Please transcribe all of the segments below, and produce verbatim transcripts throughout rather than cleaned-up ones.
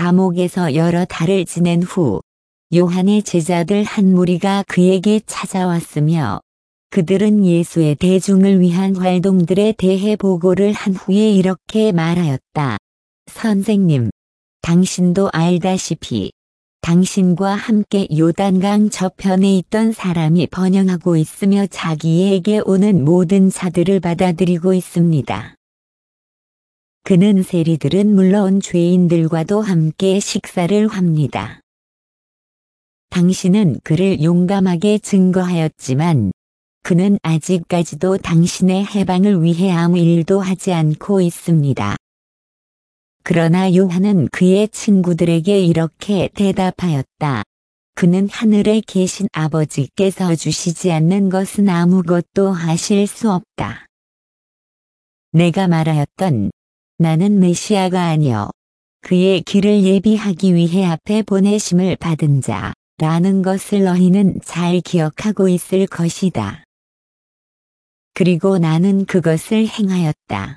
감옥에서 여러 달을 지낸 후 요한의 제자들 한 무리가 그에게 찾아왔으며 그들은 예수의 대중을 위한 활동들에 대해 보고를 한 후에 이렇게 말하였다. 선생님, 당신도 알다시피 당신과 함께 요단강 저편에 있던 사람이 번영하고 있으며 자기에게 오는 모든 자들을 받아들이고 있습니다. 그는 세리들은 물론 죄인들과도 함께 식사를 합니다. 당신은 그를 용감하게 증거하였지만 그는 아직까지도 당신의 해방을 위해 아무 일도 하지 않고 있습니다. 그러나 요한은 그의 친구들에게 이렇게 대답하였다. 그는 하늘에 계신 아버지께서 주시지 않는 것은 아무것도 하실 수 없다. 내가 말하였던 나는 메시아가 아니요 그의 길을 예비하기 위해 앞에 보내심을 받은 자라는 것을 너희는 잘 기억하고 있을 것이다. 그리고 나는 그것을 행하였다.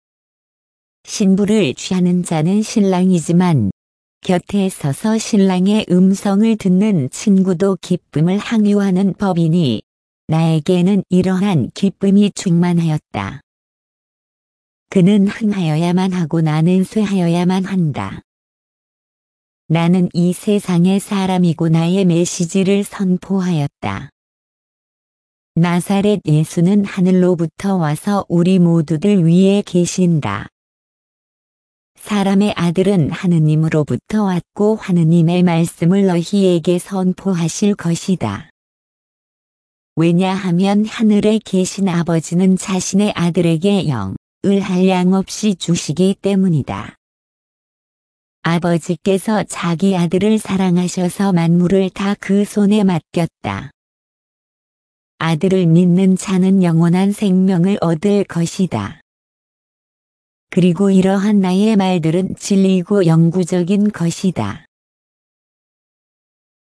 신부를 취하는 자는 신랑이지만 곁에 서서 신랑의 음성을 듣는 친구도 기쁨을 항유하는 법이니 나에게는 이러한 기쁨이 충만하였다. 그는 흥하여야만 하고 나는 쇠하여야만 한다. 나는 이 세상의 사람이고 나의 메시지를 선포하였다. 나사렛 예수는 하늘로부터 와서 우리 모두들 위에 계신다. 사람의 아들은 하느님으로부터 왔고 하느님의 말씀을 너희에게 선포하실 것이다. 왜냐하면 하늘에 계신 아버지는 자신의 아들에게 영 을 한량없이 주시기 때문이다. 아버지께서 자기 아들을 사랑하셔서 만물을 다 그 손에 맡겼다. 아들을 믿는 자는 영원한 생명을 얻을 것이다. 그리고 이러한 나의 말들은 진리이고 영구적인 것이다.